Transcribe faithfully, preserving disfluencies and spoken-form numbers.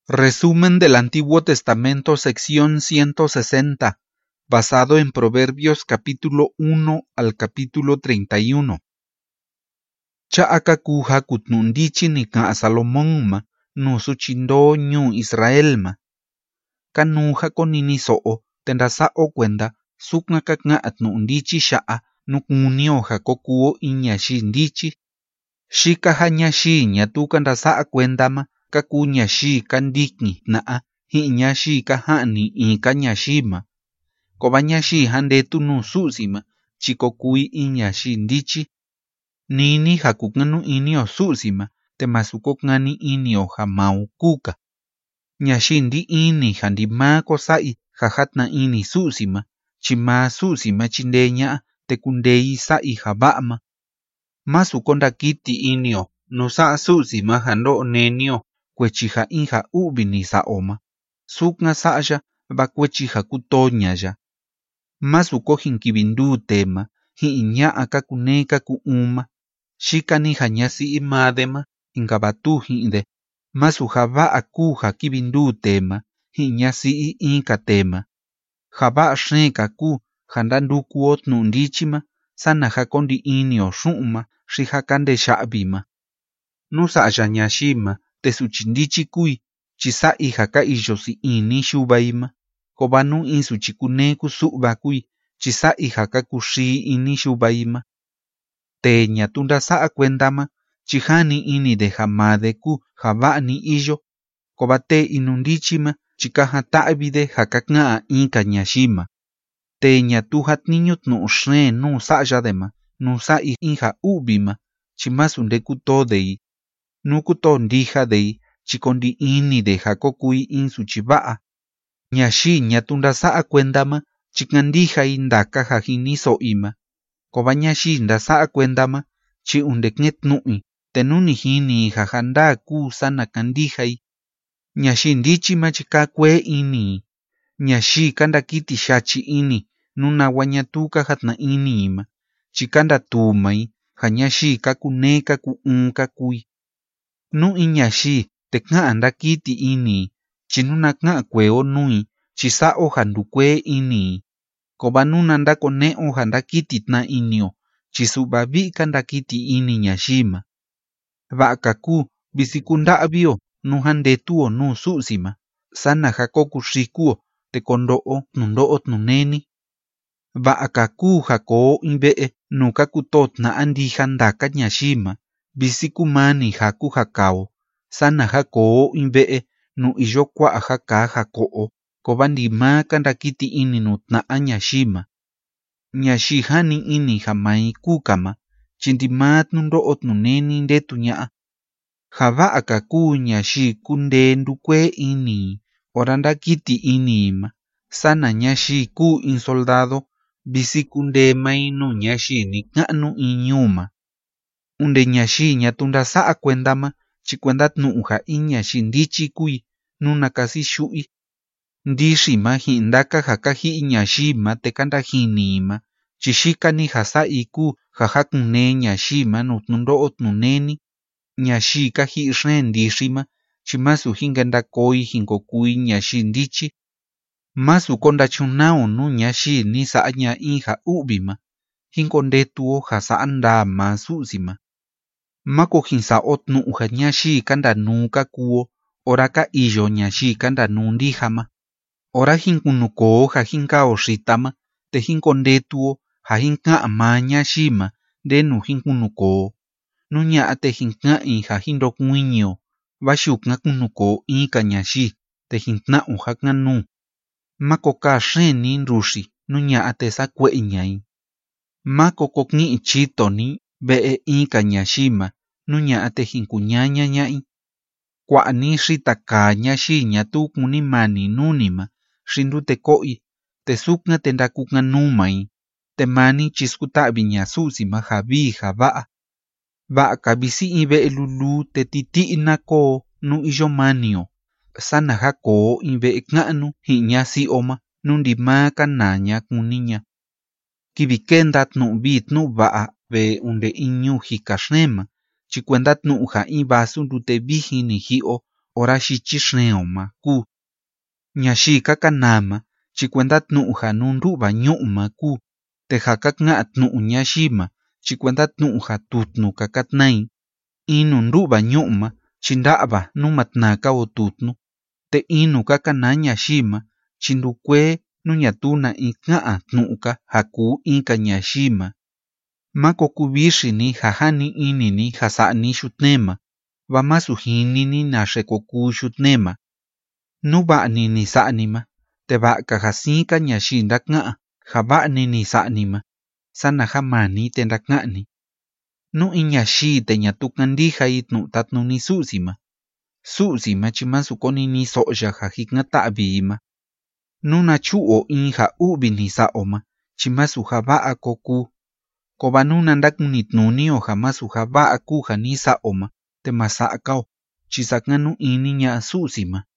Resumen del Antiguo Testamento, sección ciento sesenta, basado en Proverbios capítulo uno al capítulo treinta y uno. Cha'aka kuja kutnundichi ni ka Salomón ma, nusu chindo ñu Israel ma. Kanuja konini so'o, tendasa'o kwenda, sukna kakna atnundichi sha'a, nukunio jakokuo inyashi ndichi. Shika hanyashi nyatu kandasa'a kwenda ma, kaku nyashi kandikni na'a, hi nyashi kahani i kanyashima. Koba nyashi handetu nu susima, chikokui inyashi ndichi. Nini hakukanu inio susima, temasukokngani inio hamau kuka. Nyashi ndi ini handima kosai hahatna ini susima, chima susima chindenya tekundei sai habama. Masukonda kiti inio, nusa susima hando nenio, kwechiha inha ubini saoma. Sukna sa'ya, bakwechiha kutoñaya. Masukohin kibindu tema, hi inya'a kakuneka kuuma. Shikani hanyasi imadema, ingabatu hinde. Masuhaba akuha kibindu tema, hi nyasi inka tema. Haba shenka ku, handanduku otnu ndichima, sana hakondi inio shuma, shihakande shabima. Nusa ayanyashima, tesuchindichi kui, chisai haka ijosi ini shubaima. Kobanu insu chikuneku suba kui, chisai haka kushi ini shubaima. Teña tunda saa kwendama, chihani ini de hamade ku habani ijo. Kobate inundichima, chikaha ta'bide hakaknaa inka nyashima. Teña tuhat niñut nu shne nu sayadema, nu sai inha ubima, chimasunde kutodei. Nukuto ndija dei, chikondi ini de hakokui insu chibaa. Nyashi nyatunda saa kwendama, chikandija indaka hajini soima. Koba nyashi nda saa kwendama, chi undeknet nui, tenuni hini hajanda ku sana kandijai. Nyashi ndichima chikakwe ini. Nyashi kanda kiti shachi ini, nuna wanyatuka hatna ini ima. Chikanda tumai, hanyashi kakuneka ku unka kui. Nu inyashi, tekna anda kiti ini, chinuna kna kweo nui, chisao handukwe ini. Koba nuna nda koneo handa kiti tna inio, chisubabi kanda kiti ini nyashima. Bakaku, bisikunda abio, nu handetuo nu susima, sana hakoku shikuo, te kondoo nundoo tnuneni. Bakaku hako inbee, nu kakutot na andi handaka nyashima. Bisikumani haku hakao, sana hako inbee, nu ijokwa haka hakoo, kobandi ma kanda kiti ini nutna nyashima. Nyashihani ini hamai kukama, chindimat nundo otnuneni ndetunya. Haba akaku nyashi kunde ndukwe ini, oranda kiti ini ima, sana nyashi ku insoldado, bisikunde mainu nyashi ni kanu inyuma. Unde nyashi nyatunda saa kwendama, chikwendat nuuha inyashi ndichi kui, nuna kasi shui. Ndishi ma hindaka hakahi inyashima tekanda hinima, chishika ni hasa iku hahakune nyashima nutnundo otnuneni. Nyashika hi shen ndishima, chimasu hingenda koi hinkokui nyashi ndichi. Masu konda chunao nu nyashi ni saanya inha ubima, hinkondetuo hasa anda masusima. Mako hinsa otnu uha nyashi kanda nuka kuo, oraka ijo nyashi kanda nundihama. Ora hinkunuko ha hinkao shitama, te hinkondetuo ha hinka ama nyashima, denu hinkunuko. Nunya ate hinka inha hindokuinyo, bashukna kunuko inka nyashi, te hinkna uhakna nu. Mako ka sheni nrushi, nunya ate sakwe inyai. Mako kokni ichito ni, bee inka nyashima, nunya ate hinkunyanya nyai. Kwa ni shitaka nyashi nyatu kunimani nunima, shindute koi, te sukna tendakukna numai, te mani chiskutabi nyasusima habi habaa. Baka bisi ibe lulu te titi inako nu ijomanio, sana hako ibe knanu hi nyasi oma, nundi maka nanya kuninya. Kibikendat nu bit nu baa be unde inyu hikashnema, chikwendat nu uha ibasu dute bihini hio, ora xichixneoma ku. Ñaxi kakanama chicuenda tnu'ja nunru'va ñu'ma ku, teja kakng'a tnu'u ñaxima chicuenda tnu'ja tutnu kakatnai, inu nru'va ñu'ma chinra'va numa tnaka o tutnu, te inu kakana ñaxima chindukue nu ñatuna in kng'a tnu'ka ja kuu inka ñaxima. Mako kuvixini ja jani inini ja sa'ni xutnema, va masu jinini naxe kokuu xutnema. Nu va'ni ni sa'nima, te va'ka ja siinka ñaxi ndakng'a ja va'ni ni sa'nima, sana ja mani te ndakng'ani. Nu in ñaxi te ñatu kandijai tnu'u tatnuni Su'sima, Su'sima chi masu konini so'ya ja jikng'a ta'vima. Nu nachu'o in ja u'vi ni sa'oma chi masu ja va'a kokuu, ko va nu nandakunitnunio ja masu ja va'a kuu ja ni sa'oma te ma sa'kao chi sakng'a nu ini ña'a Su'sima.